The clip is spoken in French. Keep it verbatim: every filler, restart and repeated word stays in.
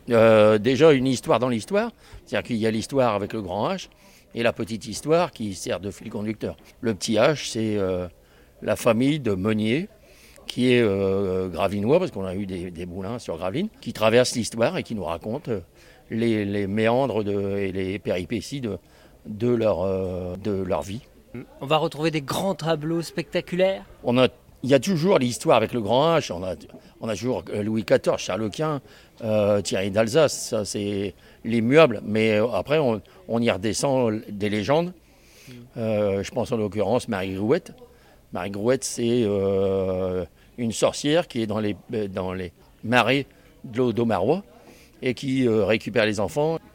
Euh, déjà une histoire dans l'histoire, c'est-à-dire qu'il y a l'histoire avec le grand H et la petite histoire qui sert de fil conducteur. Le petit H, c'est euh, la famille de Meunier, qui est euh, gravinois, parce qu'on a eu des, des moulins sur Gravelines, qui traversent l'histoire et qui nous racontent les, les méandres de, et les péripéties de, de, leur, euh, de leur vie. On va retrouver des grands tableaux spectaculaires. On a, il y a toujours l'histoire avec le grand H, on a, on a toujours Louis quatorze, Charles Quint, euh, Thierry d'Alsace, ça c'est l'immuable, mais après on, on y redescend des légendes. Euh, je pense en l'occurrence Marie Grouette. Marie Grouette, c'est euh, une sorcière qui est dans les, dans les marais de l'eau d'Aumarois et qui euh, récupère les enfants.